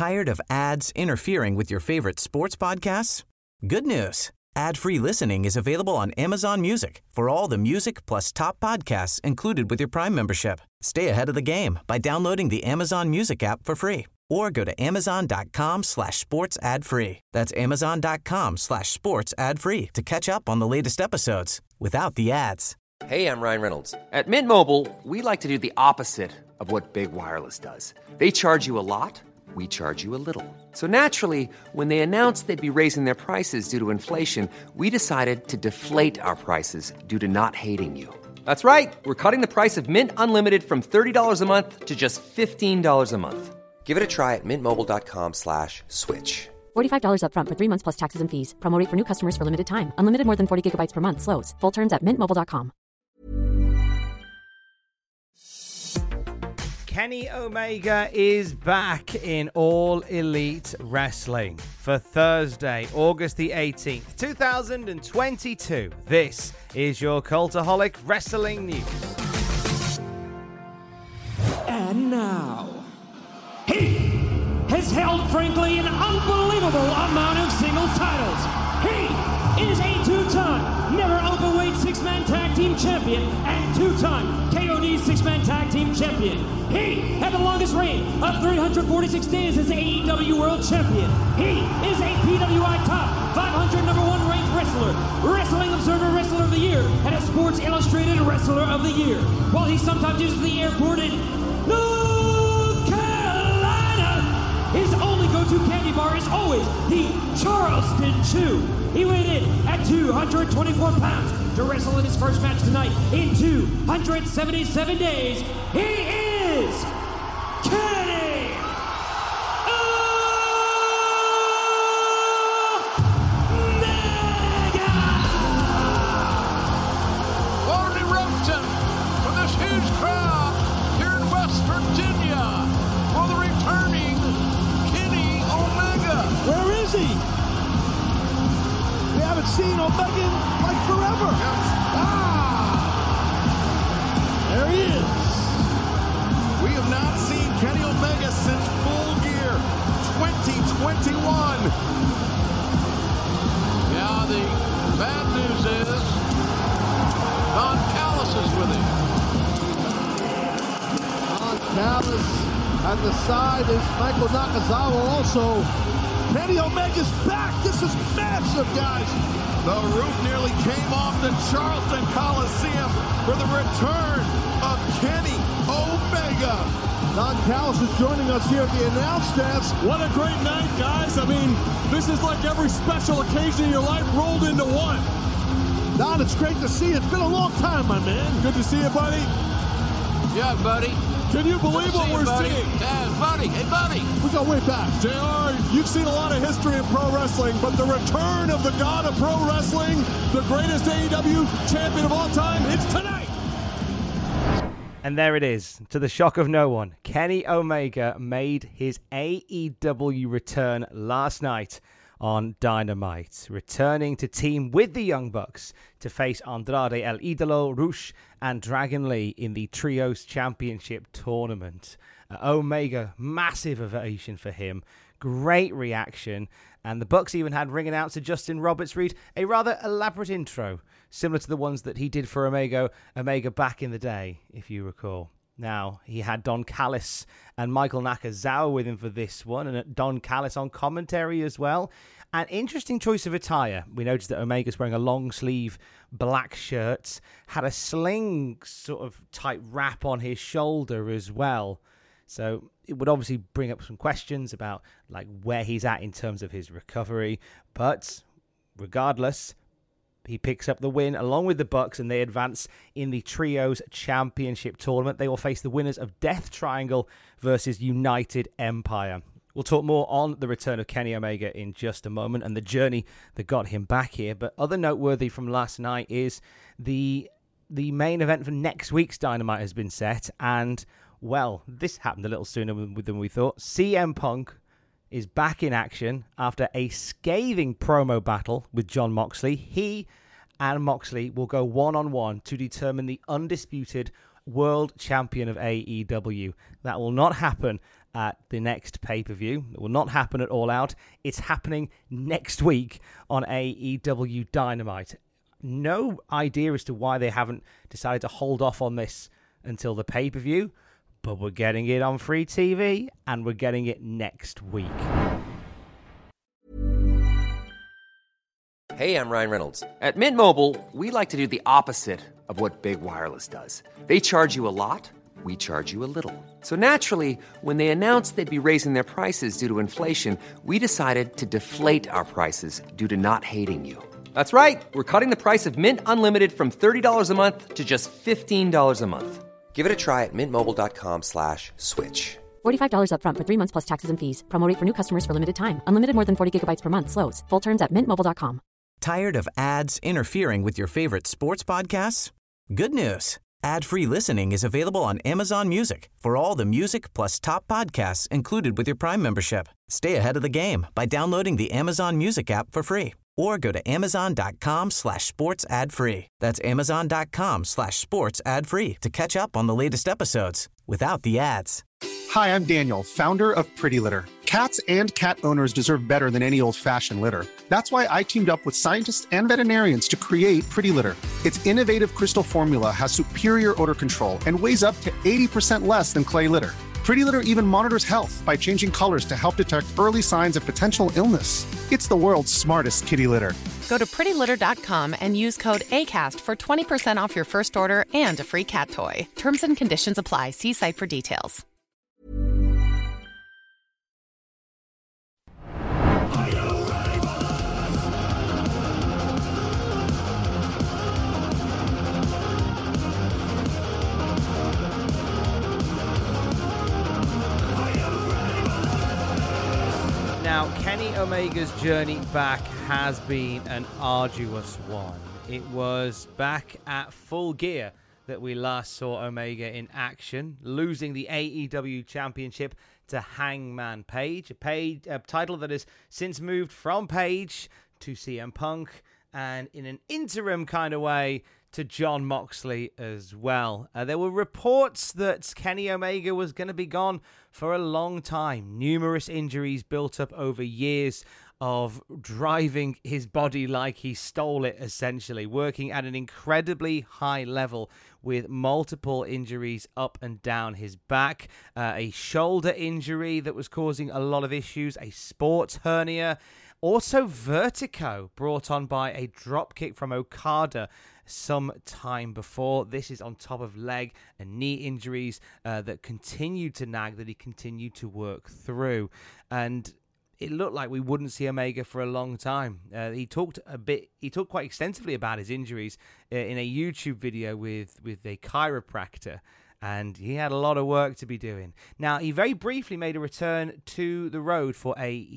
Tired of ads interfering with your favorite sports podcasts? Good news. Ad-free listening is available on Amazon Music for all the music plus top podcasts included with your Prime membership. Stay ahead of the game by downloading the Amazon Music app for free or go to amazon.com/sports ad free. That's amazon.com/sports ad free to catch up on the latest episodes without the ads. Hey, I'm Ryan Reynolds. At Mint Mobile, we like to do the opposite of what Big Wireless does. They charge you a lot. We charge you a little. So naturally, when they announced they'd be raising their prices due to inflation, we decided to deflate our prices due to not hating you. That's right. We're cutting the price of Mint Unlimited from $30 a month to just $15 a month. Give it a try at mintmobile.com/switch. $45 up front for 3 months plus taxes and fees. Promo rate for new customers for limited time. Unlimited more than 40 gigabytes per month. Slows full terms at mintmobile.com. Kenny Omega is back in All Elite Wrestling for Thursday, August the 18th, 2022. This is your Cultaholic Wrestling News. And now, he has held, frankly, an unbelievable amount of singles titles. He is a two-time never openweight six-man tag team champion and two-time KOD six-man tag team champion. He had the longest reign of 346 days as AEW World Champion. He is a PWI Top 500 number one ranked wrestler, Wrestling Observer Wrestler of the Year, and a Sports Illustrated Wrestler of the Year. While he sometimes uses the airport in North Carolina, his only go-to candy bar is always the Charleston Chew. He weighed in at 224 pounds to wrestle in his first match tonight in 277 days. He is Kenny Omega! Warren eruption from this huge crowd here in West Virginia for the returning Kenny Omega. Where is he? We haven't seen Omega in like forever. There he is. We have not seen Kenny Omega since Full Gear 2021. Yeah, the bad news is Don Callis is with him. Don Callis at the side is Michael Nakazawa also. Kenny Omega's back. This is massive, guys. The roof nearly came off the Charleston Coliseum for the return of Kenny Omega. Don Callis is joining us here at the announce desk. What a great night, guys. I mean, this is like every special occasion in your life rolled into one. Don, it's great to see you. It's been a long time, my man. Good to see you, buddy. Yeah, buddy. Can you believe what we're seeing? Yeah, buddy. Hey, buddy. We go way back. JR, you've seen a lot of history in pro wrestling, but the return of the god of pro wrestling, the greatest AEW champion of all time, it's tonight. And there it is. To the shock of no one, Kenny Omega made his AEW return last night on Dynamite, returning to team with the Young Bucks to face Andrade El Idolo, Rush, and Dragon Lee in the Trios Championship Tournament. Omega, massive ovation for him, great reaction, and the Bucks even had ring announcer Justin Roberts read a rather elaborate intro, similar to the ones that he did for Omega back in the day, if you recall. Now, he had Don Callis and Michael Nakazawa with him for this one, and Don Callis on commentary as well. An interesting choice of attire. We noticed that Omega's wearing a long-sleeve black shirt, had a sling sort of type wrap on his shoulder as well. So it would obviously bring up some questions about like where he's at in terms of his recovery. But regardless, he picks up the win along with the Bucks, and they advance in the Trios Championship Tournament. They will face the winners of Death Triangle versus United Empire. We'll talk more on the return of Kenny Omega in just a moment and the journey that got him back here. But other noteworthy from last night is the main event for next week's Dynamite has been set. And, well, this happened a little sooner than we thought. CM Punk is back in action after a scathing promo battle with Jon Moxley. He and Moxley will go one-on-one to determine the undisputed world champion of AEW. That will not happen at the next pay-per-view. It will not happen at All Out. It's happening next week on AEW Dynamite. No idea as to why they haven't decided to hold off on this until the pay-per-view, but we're getting it on free TV, and we're getting it next week. Hey, I'm Ryan Reynolds. At Mint Mobile, we like to do the opposite of what Big Wireless does. They charge you a lot, we charge you a little. So naturally, when they announced they'd be raising their prices due to inflation, we decided to deflate our prices due to not hating you. That's right. We're cutting the price of Mint Unlimited from $30 a month to just $15 a month. Give it a try at mintmobile.com/switch. $45 up front for 3 months plus taxes and fees. Promo rate for new customers for limited time. Unlimited more than 40 gigabytes per month. Slows full terms at mintmobile.com. Tired of ads interfering with your favorite sports podcasts? Good news. Ad-free listening is available on Amazon Music for all the music plus top podcasts included with your Prime membership. Stay ahead of the game by downloading the Amazon Music app for free or go to amazon.com/sports ad free. That's amazon.com/sports ad free to catch up on the latest episodes without the ads. Hi, I'm Daniel, founder of Pretty Litter. Cats and cat owners deserve better than any old-fashioned litter. That's why I teamed up with scientists and veterinarians to create Pretty Litter. Its innovative crystal formula has superior odor control and weighs up to 80% less than clay litter. Pretty Litter even monitors health by changing colors to help detect early signs of potential illness. It's the world's smartest kitty litter. Go to prettylitter.com and use code ACAST for 20% off your first order and a free cat toy. Terms and conditions apply. See site for details. Now, Kenny Omega's journey back has been an arduous one. It was back at Full Gear that we last saw Omega in action, losing the AEW Championship to Hangman Page, a title that has since moved from Page to CM Punk, and in an interim kind of way to Jon Moxley as well. There were reports that Kenny Omega was going to be gone for a long time. Numerous injuries built up over years of driving his body like he stole it, essentially, working at an incredibly high level with multiple injuries up and down his back, a shoulder injury that was causing a lot of issues, a sports hernia, also vertigo brought on by a dropkick from Okada some time before. This is on top of leg and knee injuries that continued to nag, that he continued to work through. And it looked like we wouldn't see Omega for a long time. He talked quite extensively about his injuries in a YouTube video with a chiropractor, and he had a lot of work to be doing. Now, he very briefly made a return to the road for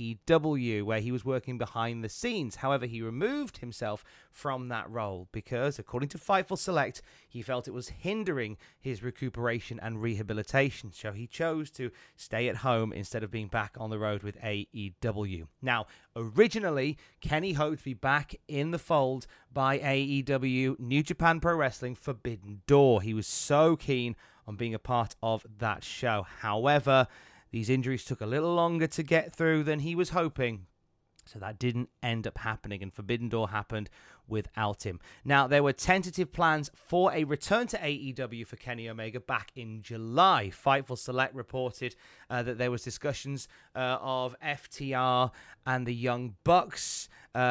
AEW, where he was working behind the scenes. However, he removed himself from that role because, according to Fightful Select, he felt it was hindering his recuperation and rehabilitation. So he chose to stay at home instead of being back on the road with AEW. Now, originally, Kenny hoped to be back in the fold by AEW New Japan Pro Wrestling Forbidden Door. He was so keen on being a part of that show. However, these injuries took a little longer to get through than he was hoping, so that didn't end up happening, and Forbidden Door happened without him. Now, there were tentative plans for a return to AEW for Kenny Omega back in July. Fightful Select reported that there was discussions of FTR and the Young Bucks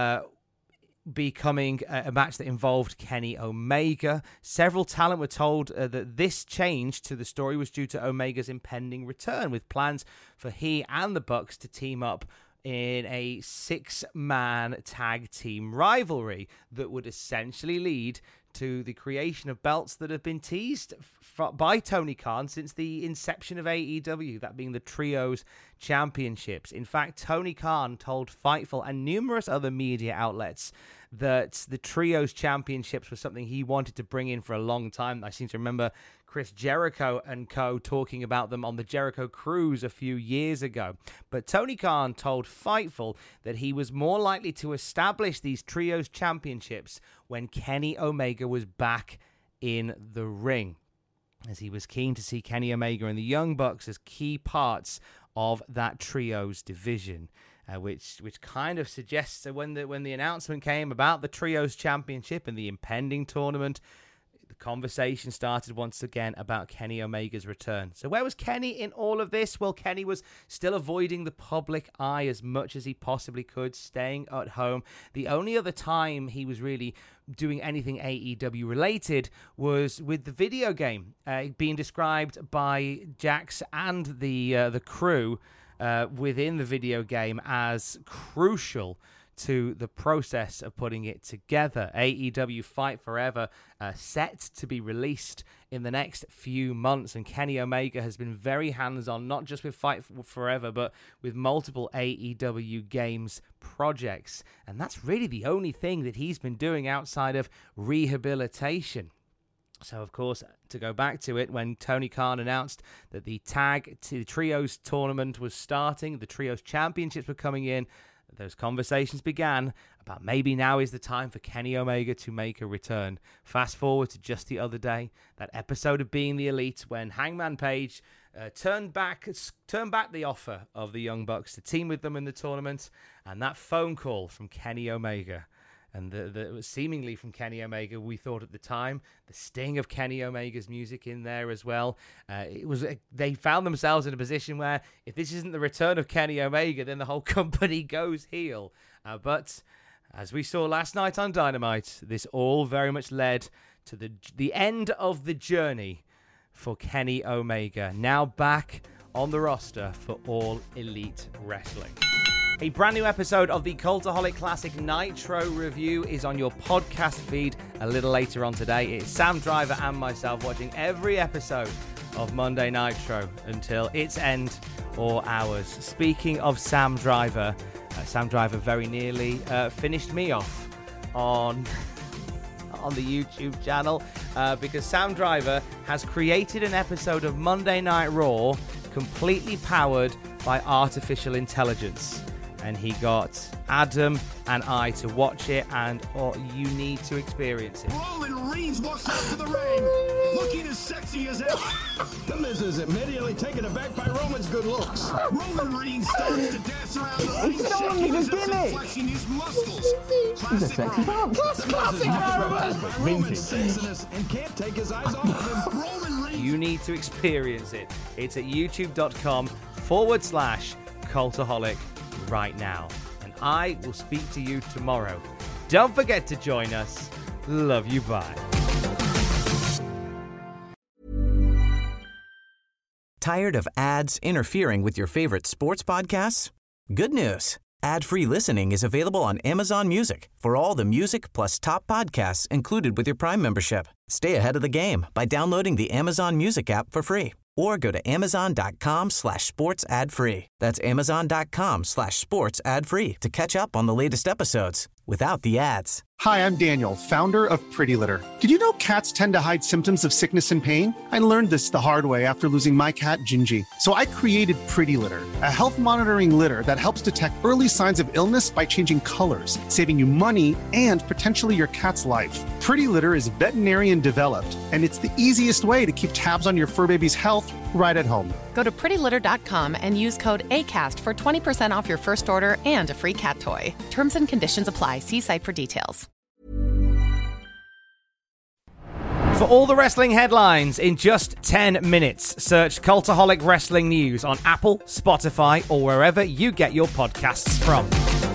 becoming a match that involved Kenny Omega. Several talent were told that this change to the story was due to Omega's impending return, with plans for he and the Bucks to team up in a 6-man tag team rivalry that would essentially lead to the creation of belts that have been teased by Tony Khan since the inception of AEW, that being the Trios Championships. In fact, Tony Khan told Fightful and numerous other media outlets that the Trios Championships was something he wanted to bring in for a long time. I seem to remember Chris Jericho and co talking about them on the Jericho Cruise a few years ago. But Tony Khan told Fightful that he was more likely to establish these Trios Championships when Kenny Omega was back in the ring, as he was keen to see Kenny Omega and the Young Bucks as key parts of that trios division. Which kind of suggests that when the announcement came about the Trios Championship and the impending tournament, the conversation started once again about Kenny Omega's return. So where was Kenny in all of this? Well, Kenny was still avoiding the public eye as much as he possibly could, staying at home. The only other time he was really doing anything AEW related was with the video game, being described by Jax and the crew within the video game as crucial to the process of putting it together. AEW Fight Forever set to be released in the next few months, and Kenny Omega has been very hands-on, not just with Fight Forever, but with multiple AEW games projects, and that's really the only thing that he's been doing outside of rehabilitation. So, of course, to go back to it, when Tony Khan announced that the Trios tournament was starting, the Trios Championships were coming in, those conversations began about maybe now is the time for Kenny Omega to make a return. Fast forward to just the other day, that episode of Being the Elite, when Hangman Page turned back the offer of the Young Bucks to team with them in the tournament, and that phone call from Kenny Omega. And the seemingly from Kenny Omega, we thought at the time, the sting of Kenny Omega's music in there as well. They found themselves in a position where if this isn't the return of Kenny Omega, then the whole company goes heel. But as we saw last night on Dynamite, this all very much led to the end of the journey for Kenny Omega, now back on the roster for All Elite Wrestling. A brand new episode of the Cultaholic Classic Nitro review is on your podcast feed a little later on today. It's Sam Driver and myself watching every episode of Monday Nitro until its end or ours. Speaking of Sam Driver very nearly finished me off on the YouTube channel because Sam Driver has created an episode of Monday Night Raw completely powered by artificial intelligence. And he got Adam and I to watch it, and you need to experience it. Roman Reigns walks out to the ring, looking as sexy as ever. The Miz is immediately taken aback by Roman's good looks. Roman Reigns starts to dance around the ring, shaking his hips and flexing his muscles. Classic Roman. Classic Roman's sexiness and can't take his eyes off of him. Roman Reigns. You need to experience it. It's at youtube.com/Cultaholic. right now, and I will speak to you tomorrow. Don't forget to join us. Love you, bye. Tired of ads interfering with your favorite sports podcasts? Good news. Ad-free listening is available on Amazon Music for all the music plus top podcasts included with your Prime membership. Stay ahead of the game by downloading the Amazon Music app for free or go to amazon.com/sports ad free. That's amazon.com/sports ad free to catch up on the latest episodes without the ads. Hi, I'm Daniel, founder of Pretty Litter. Did you know cats tend to hide symptoms of sickness and pain? I learned this the hard way after losing my cat, Gingy. So I created Pretty Litter, a health monitoring litter that helps detect early signs of illness by changing colors, saving you money and potentially your cat's life. Pretty Litter is veterinarian developed, and it's the easiest way to keep tabs on your fur baby's health right at home. Go to prettylitter.com and use code ACAST for 20% off your first order and a free cat toy. Terms and conditions apply. See site for details. For all the wrestling headlines in just 10 minutes, search Cultaholic Wrestling News on Apple, Spotify, or wherever you get your podcasts from.